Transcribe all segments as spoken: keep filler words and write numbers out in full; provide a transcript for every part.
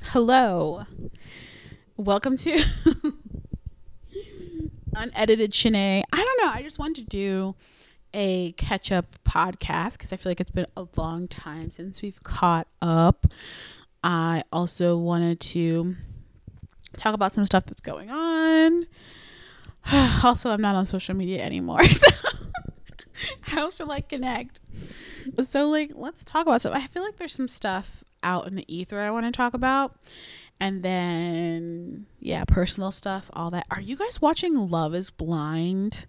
Hello. Welcome to Unedited Shanae. I don't know. I just wanted to do a catch up podcast because I feel like it's been a long time since we've caught up. I also wanted to talk about some stuff that's going on. Also, I'm not on social media anymore. So how should I connect? So, like, let's talk about stuff. I feel like there's some stuff out in the ether I want to talk about. And then, yeah, personal stuff, all that. Are you guys watching Love is Blind?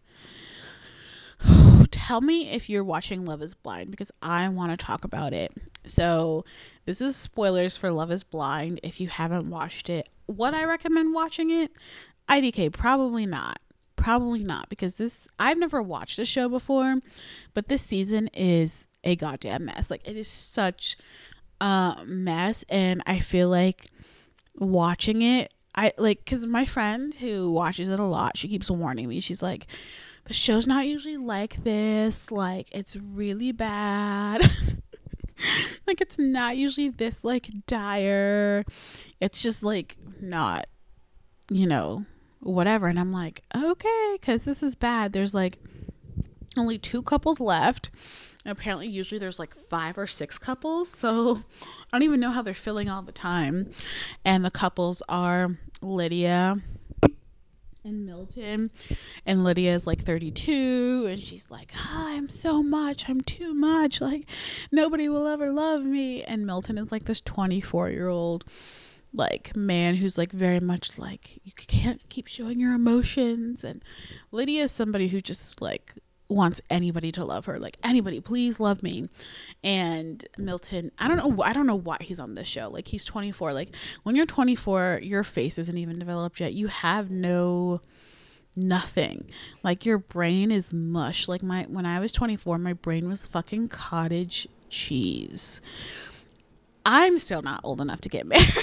Tell me if you're watching Love is Blind because I want to talk about it. So, this is spoilers for Love is Blind if you haven't watched it. Would I recommend watching it? I D K, probably not. Probably not because this, I've never watched a show before, but this season is a goddamn mess. Like, it is such a mess, and I feel like watching it, I like, because my friend who watches it a lot, she keeps warning me. She's like, the show's not usually like this. Like, it's really bad. Like, it's not usually this, like, dire. It's just, like, not, you know, whatever. And I'm like, okay, because this is bad. There's, like, only two couples left. Apparently usually there's like five or six couples, so I don't even know how they're filling all the time. And the couples are Lydia and Milton, and Lydia is like thirty-two, and she's like, oh, I'm so much, I'm too much, like nobody will ever love me. And Milton is like this twenty-four year old like man who's like very much like, you can't keep showing your emotions. And Lydia is somebody who just like wants anybody to love her, like anybody, please love me. And Milton, I don't know I don't know why he's on this show. Like, he's twenty-four. Like, when you're twenty-four, your face isn't even developed yet. You have no nothing. Like, your brain is mush. Like, my when I was twenty-four, my brain was fucking cottage cheese. I'm still not old enough to get married.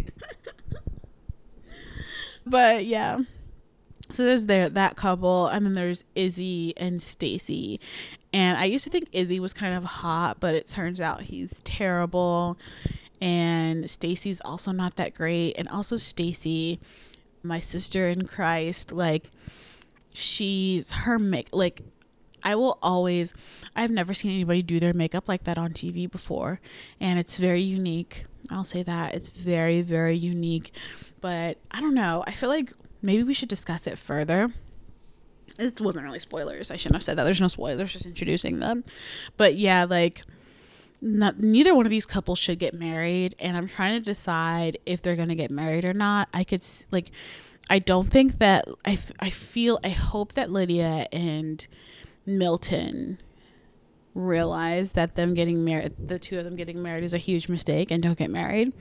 But yeah, so there's there that couple, and then there's Izzy and Stacy. And I used to think Izzy was kind of hot, but it turns out he's terrible. And Stacy's also not that great. And also Stacy, my sister in Christ, like, she's her make like I will always I've never seen anybody do their makeup like that on T V before, and it's very unique. I'll say that it's very, very unique. But I don't know, I feel like maybe we should discuss it further. It wasn't really spoilers. I shouldn't have said that. There's no spoilers, just introducing them. But yeah, like, not, neither one of these couples should get married. And I'm trying to decide if they're going to get married or not. I could, like, I don't think that, I, I feel, I hope that Lydia and Milton realize that them getting married, the two of them getting married is a huge mistake and don't get married.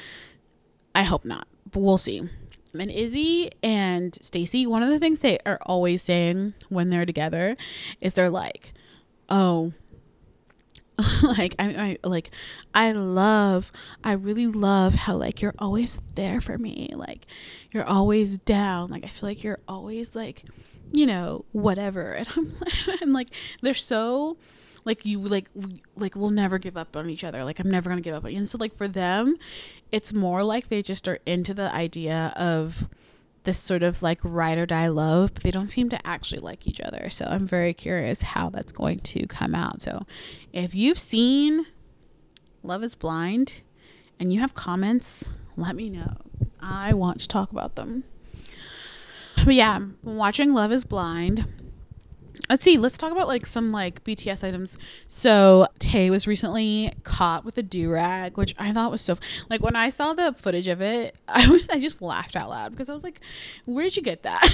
I hope not, but we'll see. And Izzy and Stacy, one of the things they are always saying when they're together is they're like, oh, like, I, I like, I love, I really love how, like, you're always there for me. Like, you're always down. Like, I feel like you're always, like, you know, whatever. And I'm, I'm like, they're so, like, you, like, we, like, we'll never give up on each other. Like, I'm never going to give up on you. And so, like, for them, it's more like they just are into the idea of this sort of, like, ride or die love, but they don't seem to actually like each other. So I'm very curious how that's going to come out. So if you've seen Love is Blind and you have comments, let me know. I want to talk about them. But yeah, I'm watching Love is Blind. Let's see, let's talk about, like, some, like, B T S items. So Tay was recently caught with a do-rag, which I thought was so, like, when I saw the footage of it, I was I just laughed out loud because I was like, where did you get that?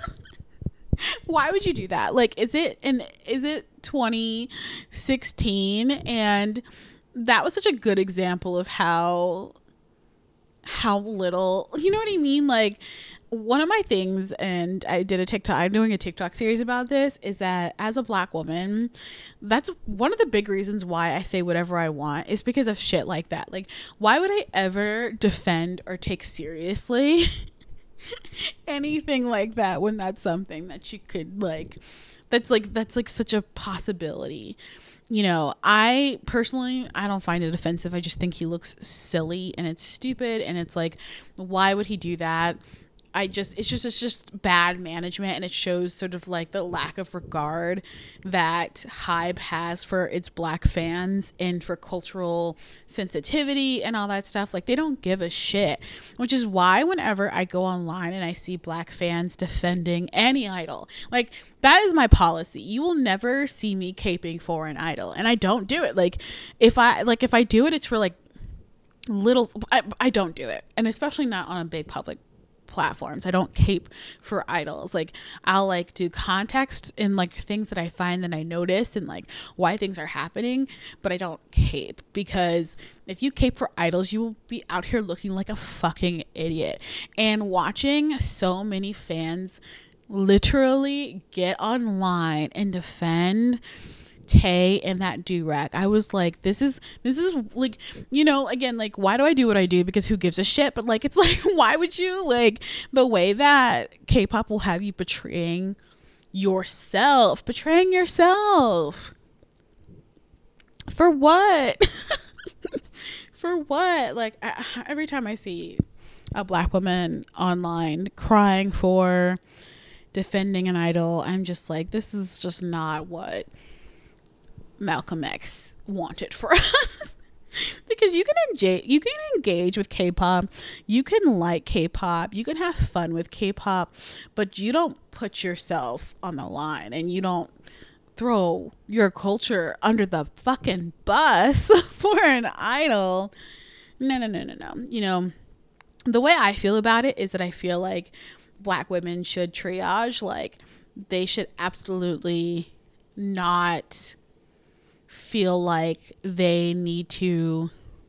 Why would you do that? Like, is it in is it twenty sixteen? And that was such a good example of how how little, you know what I mean? Like, one of my things, and I did a TikTok, I'm doing a TikTok series about this, is that as a Black woman, that's one of the big reasons why I say whatever I want, is because of shit like that. Like, why would I ever defend or take seriously anything like that when that's something that you could, like, that's like, that's like such a possibility. you know, I personally, I don't find it offensive. I just think he looks silly and it's stupid. And it's like, why would he do that? I just, it's just, it's just bad management, and it shows sort of like the lack of regard that Hybe has for its Black fans and for cultural sensitivity and all that stuff. Like, they don't give a shit, which is why whenever I go online and I see Black fans defending any idol, like, that is my policy. You will never see me caping for an idol, and I don't do it. Like, if I, like, if I do it, it's for like little, I, I don't do it. And especially not on a big public platforms. I don't cape for idols. Like, I'll like do context and like things that I find that I notice and like why things are happening, but I don't cape, because if you cape for idols, you will be out here looking like a fucking idiot. And watching so many fans literally get online and defend Tay and that do-rag, I was like, this is this is like, you know, again, like, why do I do what I do? Because who gives a shit? But like, it's like, why would you, like, the way that K-pop will have you betraying yourself betraying yourself for what? For what? Like, I, every time I see a Black woman online crying for defending an idol, I'm just like, this is just not what Malcolm X wanted for us. Because you can engage, you can engage with K-pop, you can like K-pop, you can have fun with K-pop, but you don't put yourself on the line, and you don't throw your culture under the fucking bus for an idol. No, no, no, no, no. You know, the way I feel about it is that I feel like Black women should triage. Like, they should absolutely not feel like they need to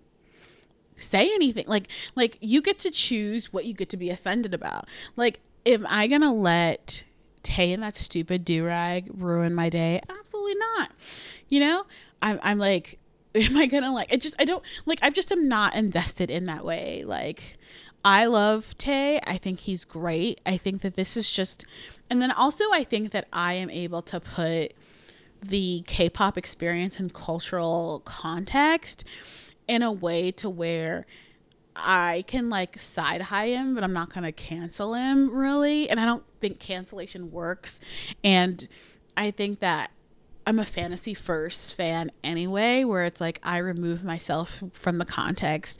say anything. Like, like you get to choose what you get to be offended about. Like, am I gonna let Tay and that stupid do-rag ruin my day? Absolutely not. You know, I'm, I'm like, am I gonna like, it just, I don't, like, I just am not invested in that way. Like, I love Tay. I think he's great. I think that this is just, and then also I think that I am able to put the K-pop experience in cultural context in a way to where I can like side high him, but I'm not going to cancel him really. And I don't think cancellation works. And I think that I'm a fantasy first fan anyway, where it's like I remove myself from the context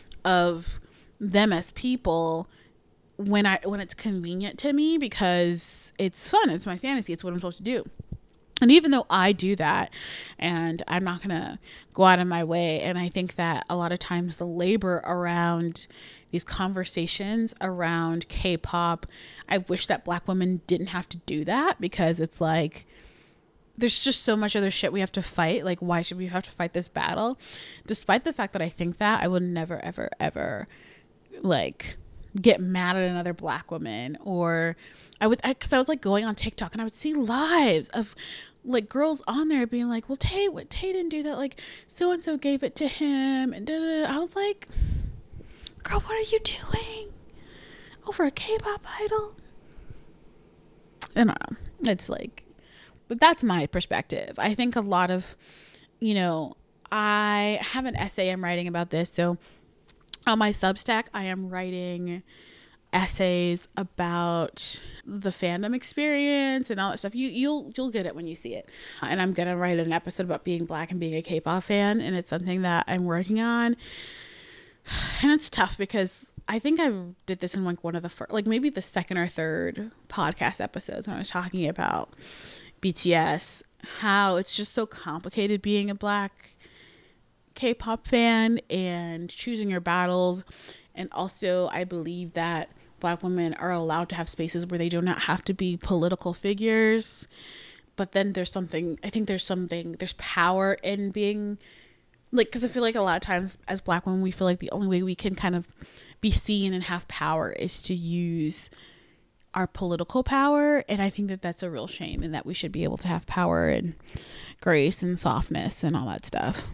of them as people when I when it's convenient to me, because it's fun. It's my fantasy. It's what I'm supposed to do. And even though I do that, and I'm not going to go out of my way, and I think that a lot of times the labor around these conversations around K-pop, I wish that Black women didn't have to do that, because it's like, there's just so much other shit we have to fight. Like, why should we have to fight this battle? Despite the fact that I think that, I would never, ever, ever, like, get mad at another Black woman. Or I would, because I, I was like going on TikTok and I would see lives of like girls on there being like, well, Tay, what Tay didn't do that. Like, so and so gave it to him, and da, da, da. I was like, girl, what are you doing over a K-pop idol? I don't know. It's like, but that's my perspective. I think a lot of, you know, I have an essay I'm writing about this. So on my Substack, I am writing essays about the fandom experience and all that stuff. You you'll you'll get it when you see it. And I'm gonna write an episode about being Black and being a K-pop fan, and it's something that I'm working on. And it's tough because I think I did this in like one of the first, like maybe the second or third podcast episodes when I was talking about B T S, how it's just so complicated being a Black K-pop fan and choosing your battles. And also I believe that Black women are allowed to have spaces where they do not have to be political figures. But then there's something, I think there's something, there's power in being like, because I feel like a lot of times as Black women, we feel like the only way we can kind of be seen and have power is to use our political power. And I think that that's a real shame, and that we should be able to have power and grace and softness and all that stuff.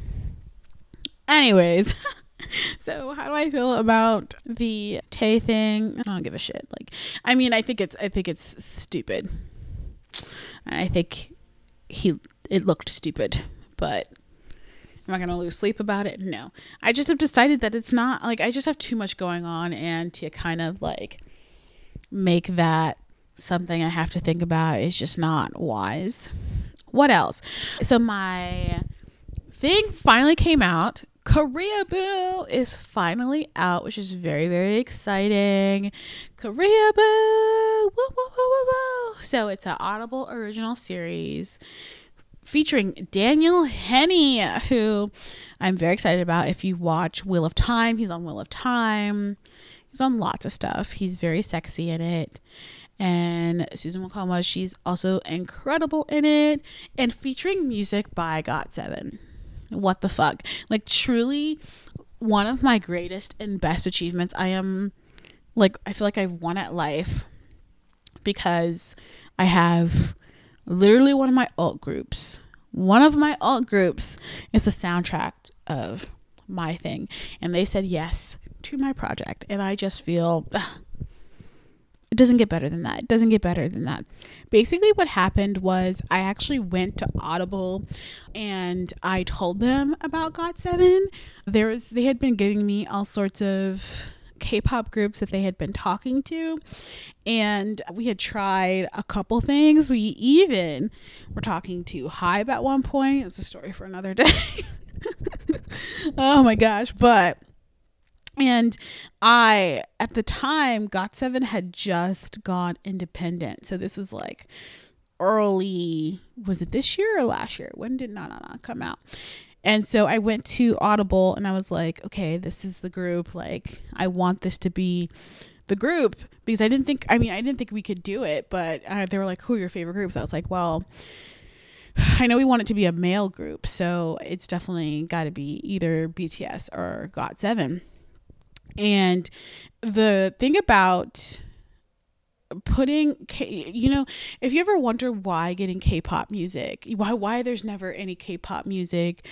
Anyways, so how do I feel about the Tay thing? I don't give a shit. Like, I mean, I think it's, I think it's stupid. And I think he, it looked stupid, but am I going to lose sleep about it? No. I just have decided that it's not, like, I just have too much going on, and to kind of like make that something I have to think about is just not wise. What else? So my thing finally came out. Koreaboo is finally out, which is very, very exciting. Koreaboo! Woo, woo, woo, woo, woo. So it's an Audible original series featuring Daniel Henney, who I'm very excited about. If you watch Wheel of Time, he's on Wheel of Time. He's on lots of stuff. He's very sexy in it. And Susan Wokoma, she's also incredible in it. And featuring music by got seven. What the fuck? Like, truly one of my greatest and best achievements. I am, like, I feel like I've won at life because I have literally one of my alt groups. One of my alt groups is a soundtrack of my thing. And they said yes to my project. And I just feel... Ugh, it doesn't get better than that. It doesn't get better than that. Basically what happened was I actually went to Audible and I told them about got seven. There was, they had been giving me all sorts of K-pop groups that they had been talking to, and we had tried a couple things. We even were talking to Hybe at one point. It's a story for another day. Oh my gosh. But And I, at the time, got seven had just gone independent. So this was like early, was it this year or last year? When did Na Na Na come out? And so I went to Audible and I was like, okay, this is the group. Like, I want this to be the group, because I didn't think, I mean, I didn't think we could do it, but uh, they were like, who are your favorite groups? I was like, well, I know we want it to be a male group, so it's definitely got to be either B T S or got seven. And the thing about putting K, you know, if you ever wonder why getting K-pop music, why why there's never any K-pop music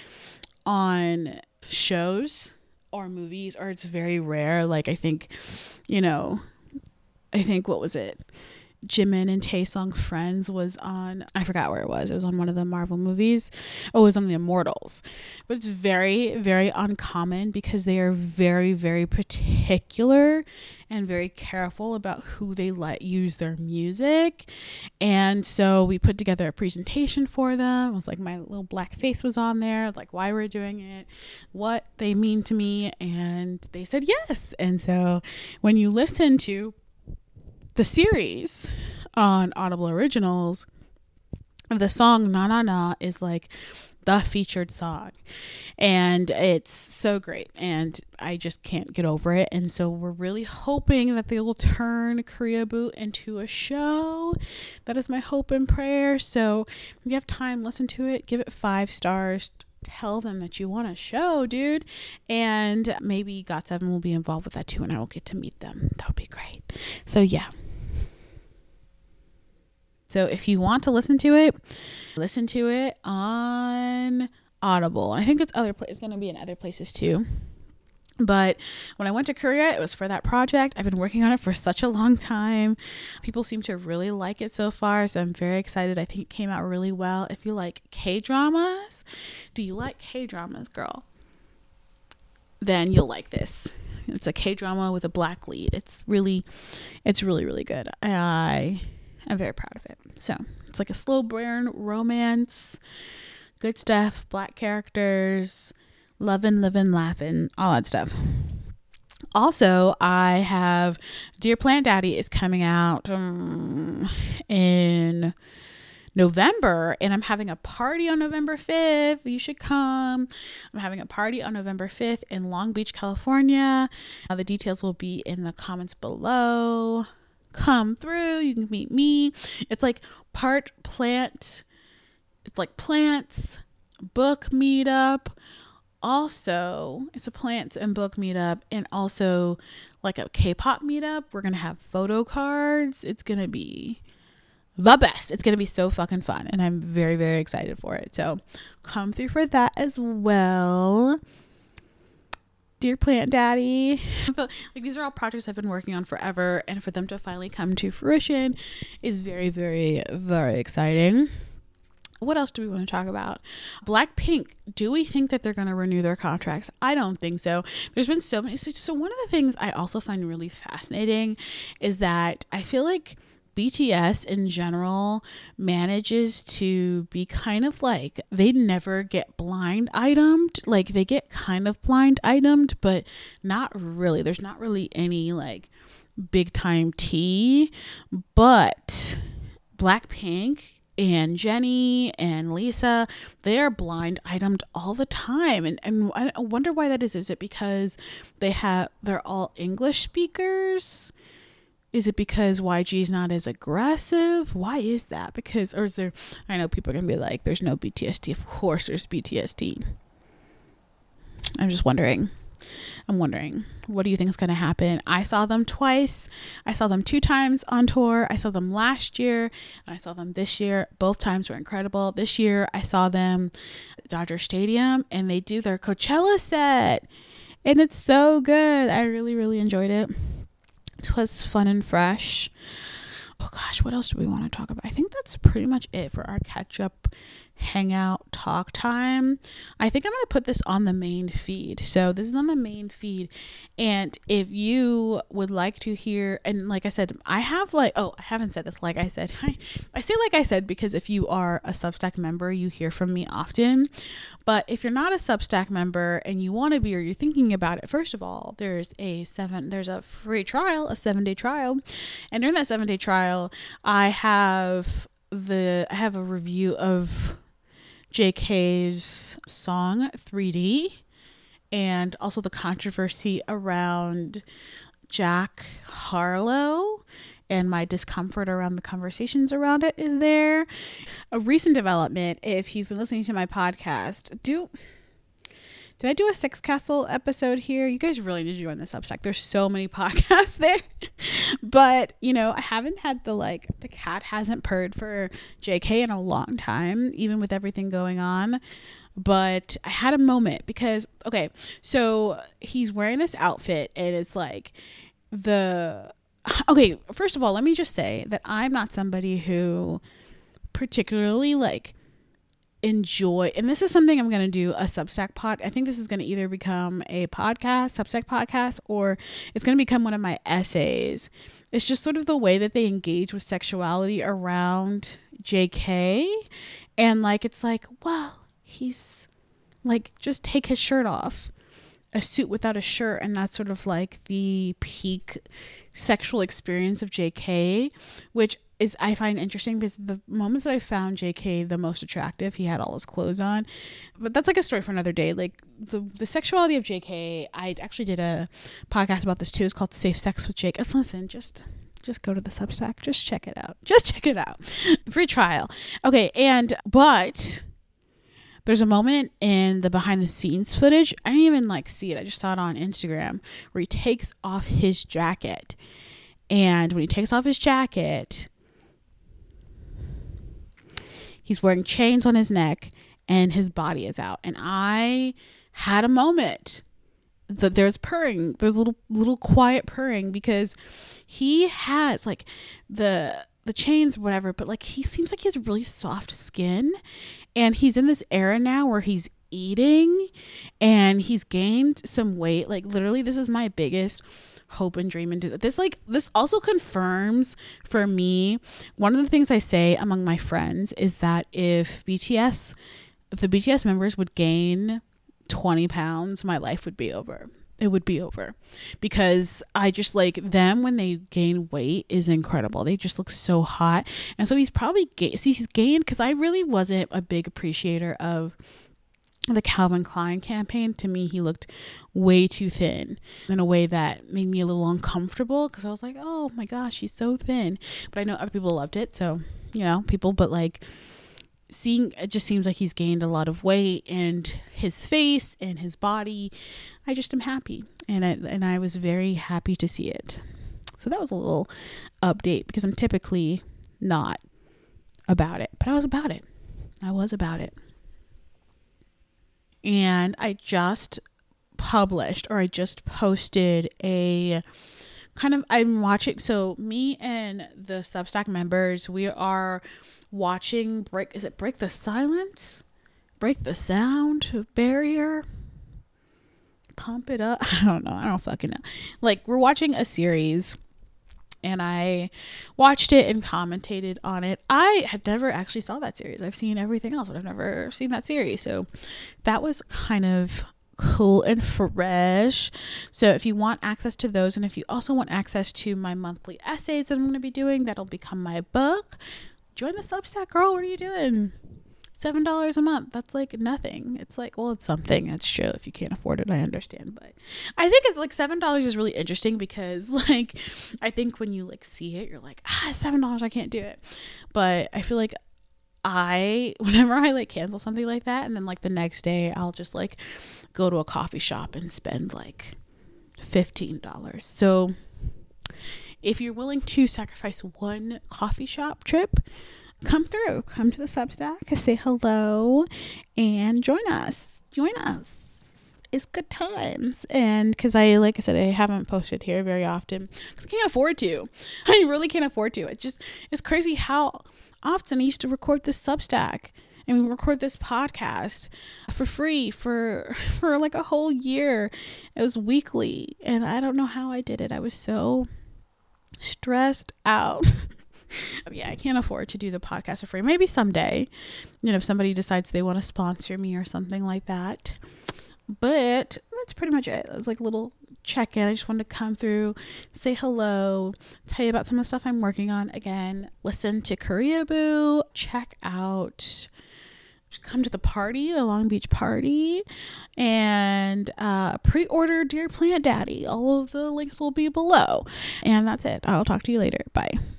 on shows or movies, or it's very rare. Like, I think, you know, I think what was it? Jimin and Taesung Friends was on, I forgot where it was. It was on one of the Marvel movies. Oh, it was on The Immortals. But it's very, very uncommon because they are very, very particular and very careful about who they let use their music. And so we put together a presentation for them. It was like my little black face was on there, like why we're doing it, what they mean to me. And they said yes. And so when you listen to the series on Audible Originals, the song Na Na Na is like the featured song, and it's so great, and I just can't get over it. And so we're really hoping that they will turn Koreaboo into a show. That is my hope and prayer. So if you have time, listen to it, give it five stars, tell them that you want a show, dude, and maybe got seven will be involved with that too, and I will get to meet them. That would be great. So yeah. So if you want to listen to it, listen to it on Audible. I think it's other pla- it's going to be in other places too. But when I went to Korea, it was for that project. I've been working on it for such a long time. People seem to really like it so far, so I'm very excited. I think it came out really well. If you like K-dramas, do you like K-dramas, girl? Then you'll like this. It's a K-drama with a black lead. It's really, it's really, really good. I... I'm very proud of it. So it's like a slow burn romance, good stuff, black characters, lovin', livin', laughing, all that stuff. Also, I have Dear Plant Daddy is coming out um, in November, and I'm having a party on November fifth. You should come. I'm having a party on November fifth in Long Beach, California. Uh, the details will be in the comments below. Come through, you can meet me. It's like part plant, it's like plants, book meetup. Also, it's a plants and book meetup, and also like a K-pop meetup. We're gonna have photo cards. It's gonna be the best. It's gonna be so fucking fun, and I'm very, very excited for it. So come through for that as well. Dear Plant Daddy. Like, these are all projects I've been working on forever, and for them to finally come to fruition is very, very, very exciting. What else do we want to talk about? Blackpink, do we think that they're going to renew their contracts? I don't think so. There's been so many. So one of the things I also find really fascinating is that I feel like B T S in general manages to be kind of like, they never get blind itemed. Like they get kind of blind itemed, but not really. There's not really any like big time tea. But Blackpink and Jennie and Lisa, they are blind itemed all the time. And, and I wonder why that is. Is it because they have, they're all English speakers? Is it because Y G is not as aggressive? Why is that? Because, or is there, I know people are going to be like, there's no B T S T. Of course there's B T S T. I'm just wondering. I'm wondering, what do you think is going to happen? I saw them twice. I saw them two times on tour. I saw them last year and I saw them this year. Both times were incredible. This year I saw them at Dodger Stadium and they do their Coachella set and it's so good. I really, really enjoyed it. It was fun and fresh. Oh gosh, what else do we want to talk about? I think that's pretty much it for our catch up hangout talk time. I think I'm going to put this on the main feed. So this is on the main feed. And if you would like to hear, and like I said, I have like, oh, I haven't said this. Like I said, I, I say like I said, because if you are a Substack member, you hear from me often. But if you're not a Substack member and you want to be, or you're thinking about it, first of all, there's a seven, there's a free trial, a seven day trial. And during that seven day trial, I have the, I have a review of J K's song three D and also the controversy around Jack Harlow and my discomfort around the conversations around it is there. A recent development, if you've been listening to my podcast, do did I do a Sex Castle episode here? You guys really need to join the Substack. There's so many podcasts there. But, you know, I haven't had the, like, the cat hasn't purred for J K in a long time, even with everything going on. But I had a moment because, okay, so he's wearing this outfit and it's like the, okay, first of all, let me just say that I'm not somebody who particularly, like, enjoy, and this is something I'm going to do a Substack pod. I think this is going to either become a podcast, Substack podcast, or it's going to become one of my essays. It's just sort of the way that they engage with sexuality around J K. And like, it's like, well, he's like, just take his shirt off, a suit without a shirt. And that's sort of like the peak sexual experience of J K, which is I find interesting because the moments that I found J K the most attractive, he had all his clothes on. But that's like a story for another day. Like the the sexuality of J K, I actually did a podcast about this too. It's called Safe Sex with Jake. Listen, just just go to the Substack. Just check it out. Just check it out. Free trial. Okay, and but there's a moment in the behind the scenes footage. I didn't even like see it. I just saw it on Instagram where he takes off his jacket. And when he takes off his jacket, he's wearing chains on his neck and his body is out. And I had a moment that there's purring, there's little, little quiet purring because he has like the, the chains, whatever, but like, he seems like he has really soft skin and he's in this era now where he's eating and he's gained some weight. Like literally, this is my biggest hope and dream and des- this like this also confirms for me one of the things I say among my friends is that if B T S if the B T S members would gain twenty pounds, my life would be over. It would be over because I just like them when they gain weight is incredible. They just look so hot. And so he's probably ga- see he's gained because I really wasn't a big appreciator of the Calvin Klein campaign. To me, he looked way too thin in a way that made me a little uncomfortable because I was like, oh my gosh, he's so thin. But I know other people loved it. So, you know, people, but like seeing, it just seems like he's gained a lot of weight and his face and his body. I just am happy. And I, and I was very happy to see it. So that was a little update because I'm typically not about it, but I was about it. I was about it. And I just published or I just posted a kind of, I'm watching, so me and the Substack members, we are watching break is it break the silence break the sound barrier, pump it up. I don't know. I don't fucking know. Like, we're watching a series and I watched it and commentated on it. I had never actually saw that series. I've seen everything else, but I've never seen that series. So that was kind of cool and fresh. So if you want access to those, and if you also want access to my monthly essays that I'm going to be doing, that'll become my book, join the Substack, girl. What are you doing? Seven dollars a month. That's like nothing. It's like, well, it's something. That's true. If you can't afford it, I understand. But I think it's like seven dollars is really interesting because, like, I think when you like see it, you're like, ah, seven dollars, I can't do it. But I feel like I, whenever I like cancel something like that, and then like the next day, I'll just like go to a coffee shop and spend like fifteen dollars. So if you're willing to sacrifice one coffee shop trip, come through, come to the Substack, say hello, and join us. Join us. It's good times. And because I, like I said, I haven't posted here very often because I can't afford to. I really can't afford to. It's just, it's crazy how often I used to record this Substack and we record this podcast for free for, for like a whole year. It was weekly, and I don't know how I did it. I was so stressed out. Yeah, I can't afford to do the podcast for free. Maybe someday, you know, if somebody decides they want to sponsor me or something like that. But that's pretty much it. It was like a little check-in. I just wanted to come through, say hello, tell you about some of the stuff I'm working on. Again, listen to Korea Boo. Check out, come to the party, the Long Beach party, and uh, pre-order Dear Plant Daddy. All of the links will be below. And that's it. I'll talk to you later. Bye.